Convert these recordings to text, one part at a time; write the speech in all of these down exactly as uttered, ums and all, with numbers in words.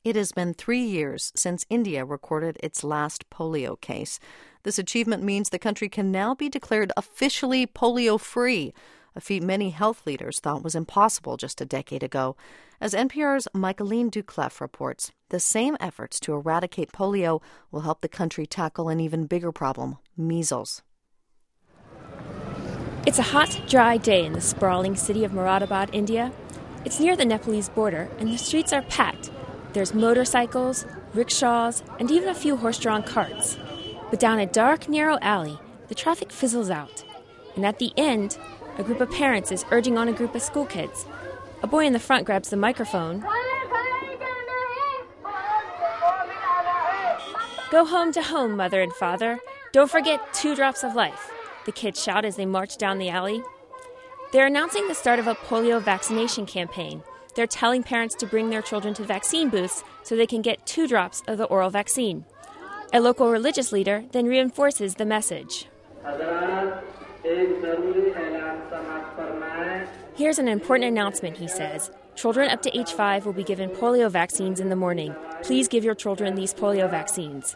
It has been three years since India recorded its last polio case. This achievement means the country can now be declared officially polio-free, a feat many health leaders thought was impossible just a decade ago. As N P R's Michaeline Doucleff reports, the same efforts to eradicate polio will help the country tackle an even bigger problem, measles. It's a hot, dry day in the sprawling city of Moradabad, India. It's near the Nepalese border, and the streets are packed. There's motorcycles, rickshaws, and even a few horse-drawn carts. But down a dark, narrow alley, the traffic fizzles out. And at the end, a group of parents is urging on a group of school kids. A boy in the front grabs the microphone. "Go home to home, mother and father. Don't forget two drops of life," the kids shout as they march down the alley. They're announcing the start of a polio vaccination campaign. They're telling parents to bring their children to vaccine booths so they can get two drops of the oral vaccine. A local religious leader then reinforces the message. Here's an important announcement, he says. Children up to age five will be given polio vaccines in the morning. Please give your children these polio vaccines.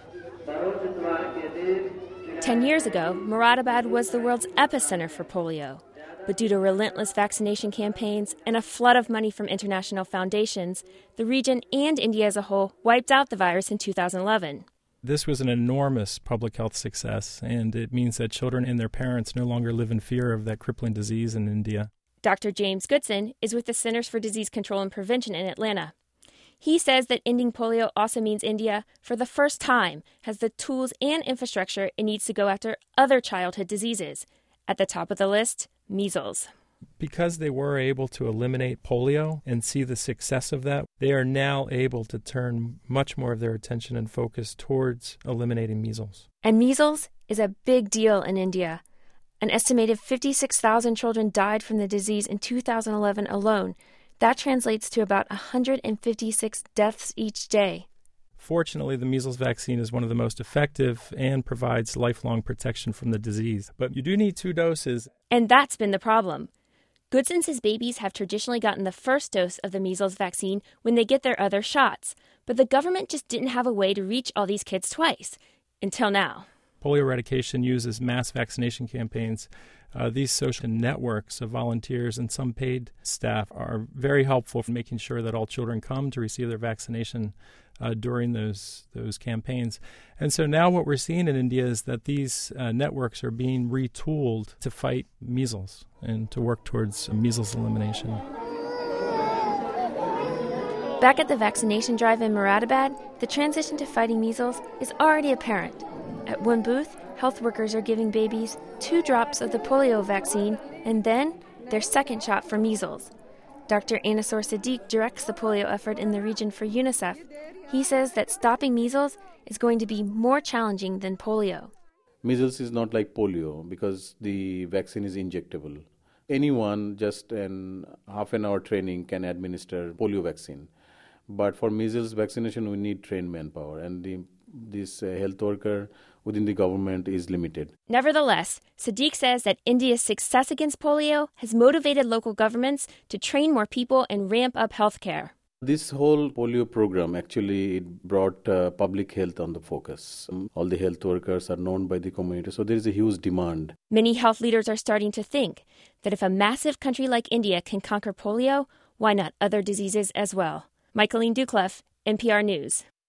Ten years ago, Moradabad was the world's epicenter for polio. But due to relentless vaccination campaigns and a flood of money from international foundations, the region and India as a whole wiped out the virus in two thousand eleven. This was an enormous public health success, and it means that children and their parents no longer live in fear of that crippling disease in India. Doctor James Goodson is with the Centers for Disease Control and Prevention in Atlanta. He says that ending polio also means India, for the first time, has the tools and infrastructure it needs to go after other childhood diseases. At the top of the list, measles. Because they were able to eliminate polio and see the success of that, they are now able to turn much more of their attention and focus towards eliminating measles. And measles is a big deal in India. An estimated fifty-six thousand children died from the disease in two thousand eleven alone. That translates to about one hundred fifty-six deaths each day. Fortunately, the measles vaccine is one of the most effective and provides lifelong protection from the disease. But you do need two doses. And that's been the problem. Goodson says babies have traditionally gotten the first dose of the measles vaccine when they get their other shots. But the government just didn't have a way to reach all these kids twice. Until now. Polio eradication uses mass vaccination campaigns. Uh, these social networks of volunteers and some paid staff are very helpful for making sure that all children come to receive their vaccination uh, during those those campaigns. And so now what we're seeing in India is that these uh, networks are being retooled to fight measles and to work towards measles elimination. Back at the vaccination drive in Moradabad, the transition to fighting measles is already apparent. At one booth, health workers are giving babies two drops of the polio vaccine and then their second shot for measles. Doctor Anasor Siddique directs the polio effort in the region for UNICEF. He says that stopping measles is going to be more challenging than polio. Measles is not like polio because the vaccine is injectable. Anyone just in half an hour training can administer polio vaccine. But for measles vaccination, we need trained manpower, and the, this uh, health worker within the government is limited. Nevertheless, Siddique says that India's success against polio has motivated local governments to train more people and ramp up healthcare. This whole polio program actually it brought uh, public health on the focus. Um, all the health workers are known by the community, so there is a huge demand. Many health leaders are starting to think that if a massive country like India can conquer polio, why not other diseases as well? Michaeline Doucleff, N P R News.